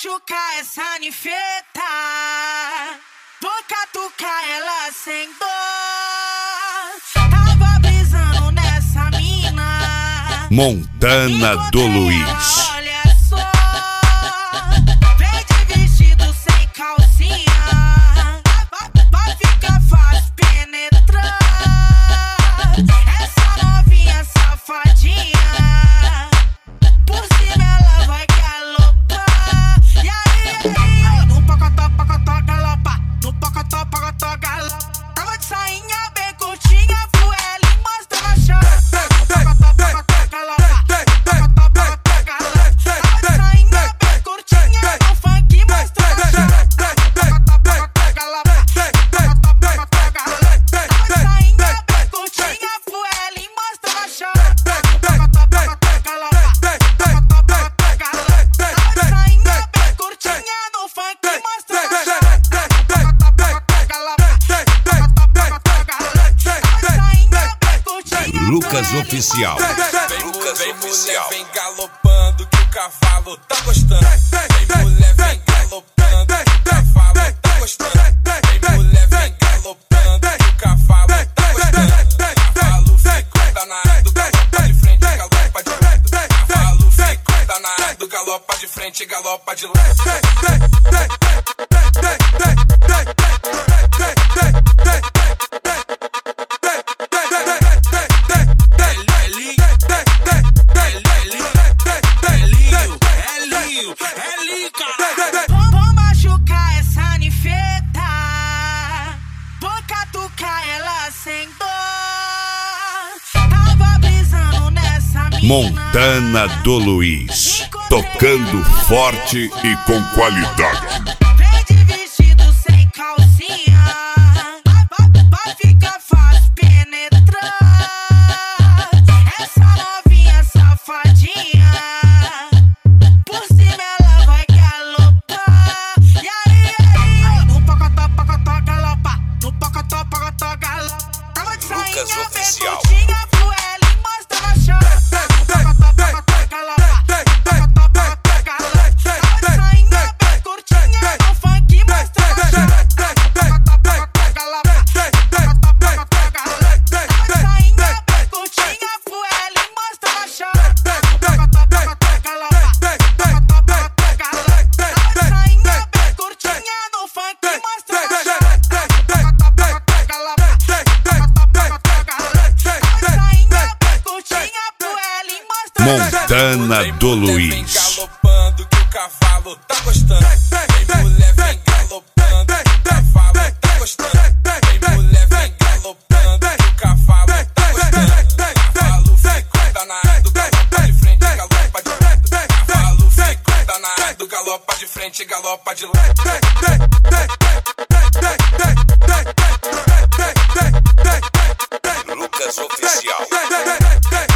machucar essa ninfeta, vou catucar ela sem dor. Tava brisando nessa mina, Montana do Luiz. olha só, vem de vestido sem calcinha, vai ficar fácil penetrar. Essa novinha safadinha, por cima ela vai galopar. E aí, no pocotó, galopa, no pocotó, galopa. Tava de sainha bem curtinha, pro L mostra na chave. Pocotó, galopa, pocotó, galopa. Tava de sainha bem curtinha, no funk mostra na chave. Pocotó, galopa, pocotó, galopa. Tava de sainha bem curtinha, pro L mostra na chave. Pocotó, galopa, pocotó, galopa. Tava de sainha bem curtinha, no funk mostra na chave. Lucas Oficial. Vem mulher, vem galopando que o cavalo tá gostando. Vem mulher, vem galopando que o cavalo tá gostando. Vem mulher, vem galopando que o cavalo tá gostando. Cavalo fica danado, galopa de frente, galopa de lado. Cavalo fica danado, galopa de frente, galopa de lado. Vou machucar essa ninfeta, vou catucar ela sem dor. Tava brisando nessa mina, Montana do Luiz. Tocando forte e com qualidade. vem de vestido sem calcinha, vai ficar fácil penetrar. Essa novinha safadinha, por cima ela vai galopar. E aí, no pocotó, galopa, no pocotó, galopa. Tava de sainha Lucas bem Oficial. curtinha, pro L mostra na chave. Pocotó, galopa, pocotó, galopa. Tava de sainha bem curtinha, no funk mostra na chave. Pocotó, galopa, pocotó, galopa. Tava de sainha bem curtinha, pro L mostra na chave. Pocotó, galopa, pocotó, galopa. Tava de sainha bem curtinha, no funk mostra na chave. Pocotó, galopa, pocotó, galopa. Tava de sainha bem curtinha, pro L mostra na chave. Montana do Vem Luiz. galopando que o cavalo tá gostando. Vem mulher, vem galopando que o cavalo tá gostando. Vem mulher, vem galopando que o cavalo tá gostando. Cavalo fica danado, galopa de frente, galopa de lado. Cavalo fica danado, galopa de frente, galopa de lado. Lucas Oficial.